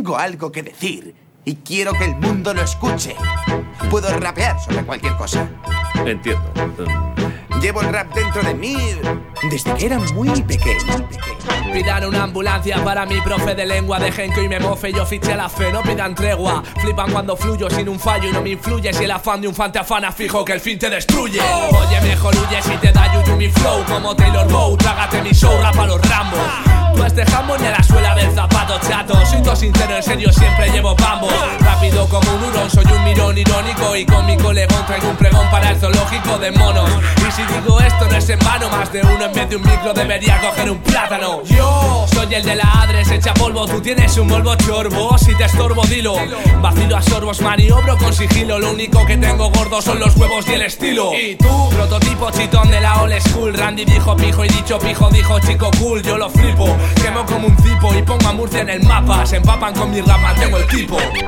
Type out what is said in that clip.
tengo algo que decir y quiero que el mundo lo escuche. Puedo rapear sobre cualquier cosa. Entiendo. Llevo el rap dentro de mí desde que era muy pequeño. Pidan una ambulancia para mi profe de lengua. Dejen que hoy me mofe, yo fiché a la fe, no pidan tregua. Flipan cuando fluyo sin un fallo y no me influye. Si el afán de un fan te afana, fijo que el fin te destruye. Oye, mejor huye si te da yuyu mi flow. Como Taylor Bow, trágate mi show, rapa los Rambos. Tú has dejado ni a la suela del zapato chato. Soy todo sincero, en serio, siempre llevo pambos. Rápido como un hurón, soy un mirón irónico. Y con mi colegón traigo un pregón para el zoológico de monos. Y si digo esto no es en vano, más de uno en vez de un micro debería coger un plátano. Yo soy el de la adres, echa polvo. Tú tienes un Volvo chorbo, si te estorbo dilo. Vacilo a sorbos, maniobro con sigilo. Lo único que tengo gordo son los huevos y el estilo. Y tú, prototipo chitón de la old school. Randy dijo pijo y dicho pijo dijo chico cool. Yo lo flipo, quemo como un cipo y pongo a Murcia en el mapa. Se empapan con mi rap, mantengo el tipo.